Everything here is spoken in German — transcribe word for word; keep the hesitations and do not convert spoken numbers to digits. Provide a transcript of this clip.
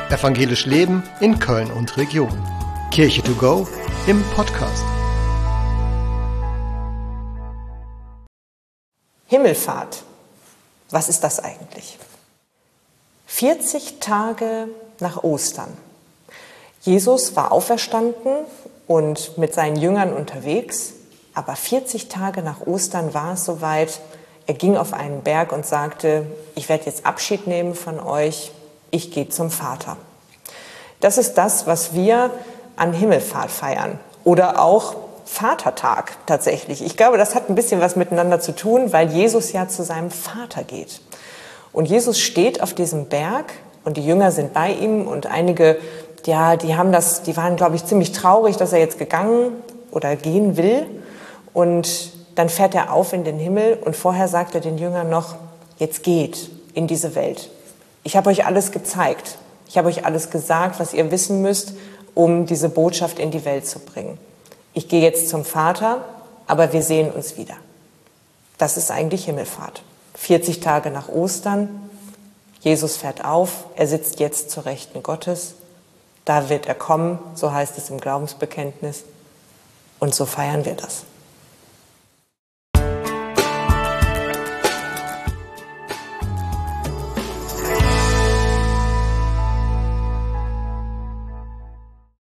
Evangelisch Leben in Köln und Region. Kirche to go im Podcast. Himmelfahrt. Was ist das eigentlich? vierzig Tage nach Ostern. Jesus war auferstanden und mit seinen Jüngern unterwegs, aber vierzig Tage nach Ostern war es soweit. Er ging auf einen Berg und sagte, ich werde jetzt Abschied nehmen von euch, ich gehe zum Vater. Das ist das, was wir an Himmelfahrt feiern oder auch Vatertag tatsächlich. Ich glaube, das hat ein bisschen was miteinander zu tun, weil Jesus ja zu seinem Vater geht. Und Jesus steht auf diesem Berg und die Jünger sind bei ihm und einige, ja, die haben das, die waren, glaube ich, ziemlich traurig, dass er jetzt gegangen oder gehen will. Und dann fährt er auf in den Himmel und vorher sagt er den Jüngern noch, jetzt geht in diese Welt. Ich habe euch alles gezeigt. Ich habe euch alles gesagt, was ihr wissen müsst, um diese Botschaft in die Welt zu bringen. Ich gehe jetzt zum Vater, aber wir sehen uns wieder. Das ist eigentlich Himmelfahrt. vierzig Tage nach Ostern, Jesus fährt auf, er sitzt jetzt zur Rechten Gottes. Da wird er kommen, so heißt es im Glaubensbekenntnis. Und so feiern wir das.